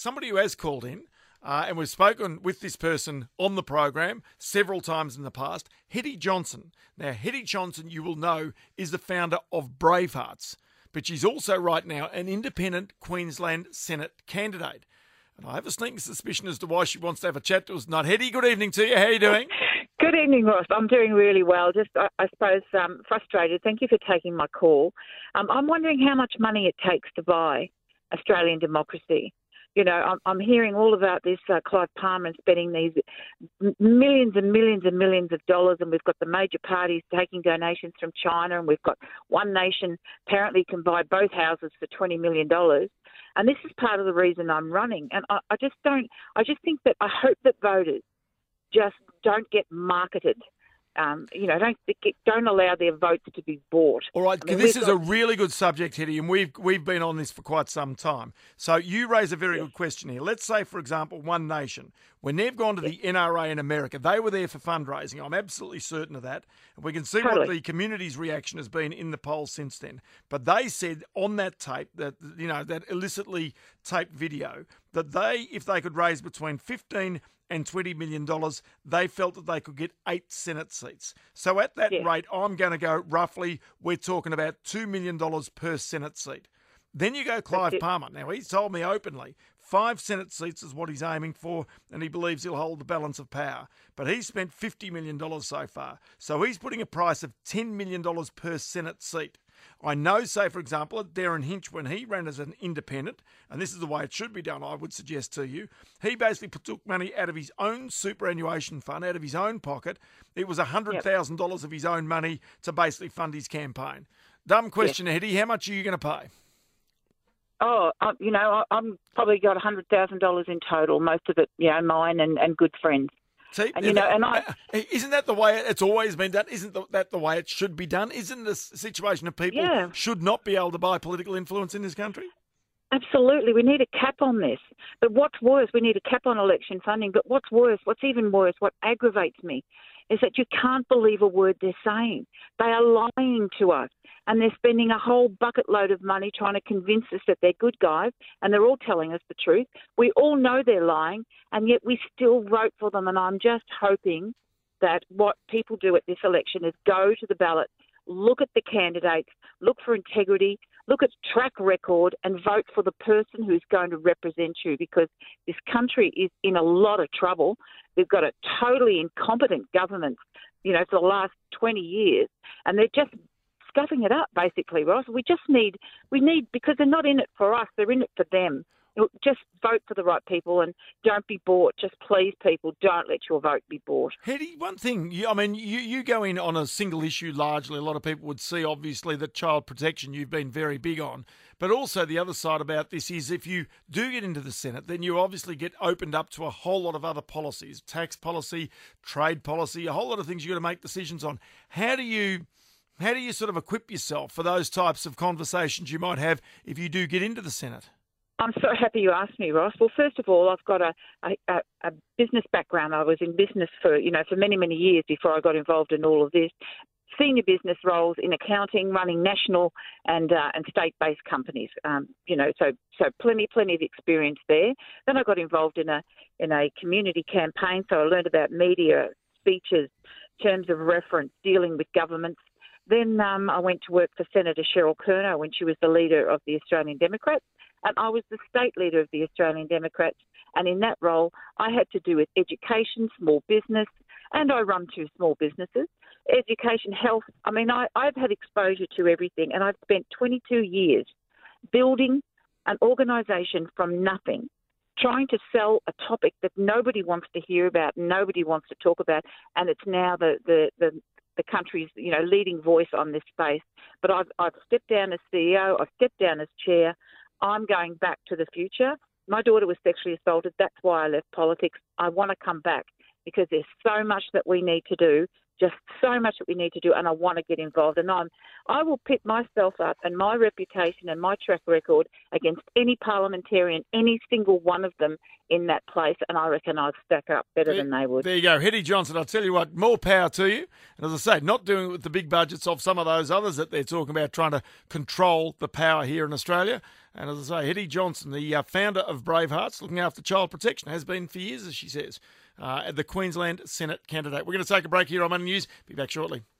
somebody who has called in, and we've spoken with this person on the program several times in the past, Hetty Johnson. Now, Hetty Johnson, you will know, is the founder of Bravehearts, but she's also right now an independent Queensland Senate candidate. And I have a sneaking suspicion as to why she wants to have a chat to us tonight. Hetty, good evening to you. How are you doing? Good evening, Ross. I'm doing really well. Just, I suppose, frustrated. Thank you for taking my call. I'm wondering how much money it takes to buy Australian democracy. You know, I'm hearing all about this Clive Palmer spending these millions and millions and millions of dollars, and we've got the major parties taking donations from China, and we've got One Nation apparently can buy both houses for $20 million. And this is part of the reason I'm running. And I just think that I hope that voters just don't get marketed. Don't allow their votes to be bought. All right, this is a really good subject, Hetty, and we've been on this for quite some time. So you raise a very good question here. Let's say, for example, One Nation, when they've gone to the NRA in America, they were there for fundraising. I'm absolutely certain of that. And we can see what the community's reaction has been in the polls since then. But they said on that tape, that illicitly taped video, that if they could raise between 15 and $20 million, they felt that they could get 8 Senate seats. So at that rate, I'm going to go roughly, we're talking about $2 million per Senate seat. Then you go Clive Palmer. Now, he's told me openly 5 Senate seats is what he's aiming for, and he believes he'll hold the balance of power. But he's spent $50 million so far. So he's putting a price of $10 million per Senate seat. I know, say, for example, at Darren Hinch, when he ran as an independent, and this is the way it should be done, I would suggest to you, he basically took money out of his own superannuation fund, out of his own pocket. It was $100,000 of his own money to basically fund his campaign. Dumb question, Hetty, how much are you going to pay? Oh, I'm probably got $100,000 in total, most of it, mine and good friends. See, and, isn't that the way it's always been done? Isn't that the way it should be done? Isn't this a situation of people should not be able to buy political influence in this country? Absolutely. We need a cap on this. But what's worse, we need a cap on election funding. But what's even worse, what aggravates me, is that you can't believe a word they're saying. They are lying to us. And they're spending a whole bucket load of money trying to convince us that they're good guys, and they're all telling us the truth. We all know they're lying, and yet we still vote for them. And I'm just hoping that what people do at this election is go to the ballot, look at the candidates, look for integrity, look at track record, and vote for the person who's going to represent you, because this country is in a lot of trouble. We've got a totally incompetent government, for the last 20 years, and they're just scuffing it up, basically, Ross. We need, because they're not in it for us, they're in it for them. Just vote for the right people and don't be bought. Just please, people, don't let your vote be bought. Hetty, one thing, you go in on a single issue largely. A lot of people would see, obviously, that child protection you've been very big on. But also the other side about this is if you do get into the Senate, then you obviously get opened up to a whole lot of other policies, tax policy, trade policy, a whole lot of things you've got to make decisions on. How do you sort of equip yourself for those types of conversations you might have if you do get into the Senate? I'm so happy you asked me, Ross. Well, first of all, I've got a business background. I was in business for many, many years before I got involved in all of this. Senior business roles in accounting, running national and state-based companies. So plenty of experience there. Then I got involved in a community campaign. So I learned about media, speeches, terms of reference, dealing with governments. Then I went to work for Senator Cheryl Kerner when she was the leader of the Australian Democrats, and I was the state leader of the Australian Democrats. And in that role, I had to do with education, small business, and I run 2 small businesses, education, health. I've had exposure to everything, and I've spent 22 years building an organisation from nothing, trying to sell a topic that nobody wants to hear about, nobody wants to talk about, and it's now the country's leading voice on this space. But I've stepped down as CEO, I've stepped down as chair. I'm going back to the future. My daughter was sexually assaulted. That's why I left politics. I want to come back because there's so much that we need to do, just so much that we need to do, and I want to get involved. And I will pit myself up and my reputation and my track record against any parliamentarian, any single one of them in that place, and I reckon I'd stack up better than they would. There you go. Hetty Johnson, I'll tell you what, more power to you. And as I say, not doing it with the big budgets of some of those others that they're talking about trying to control the power here in Australia. And as I say, Hetty Johnson, the founder of Bravehearts, looking after child protection, has been for years, as she says, the Queensland Senate candidate. We're going to take a break here on Money News. Be back shortly.